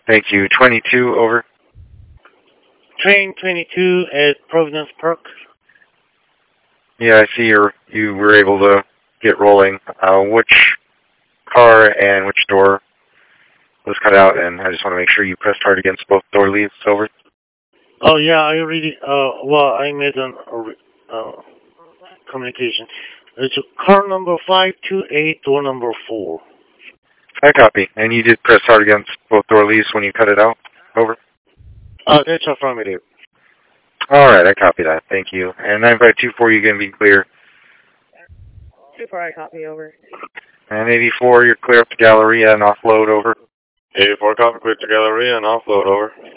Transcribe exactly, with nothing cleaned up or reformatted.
Thank you. twenty-two, over. Train twenty-two at Providence Park. Yeah, I see you're, you were able to get rolling. Uh, which car and which door was cut out, and I just want to make sure you pressed hard against both door leads, over. Oh, yeah, I already, uh, well, I made an uh, communication. It's car number five two eight, door number four. I copy. And you did press hard against both door leads when you cut it out, over. Uh, that's affirmative. All right, I copy that. Thank you. And nine five two four, you going to be clear. two four, I copy, over. And eighty-four, you're clear up to Galleria and offload, over. eighty-four, copy, clear to Galleria and offload, over.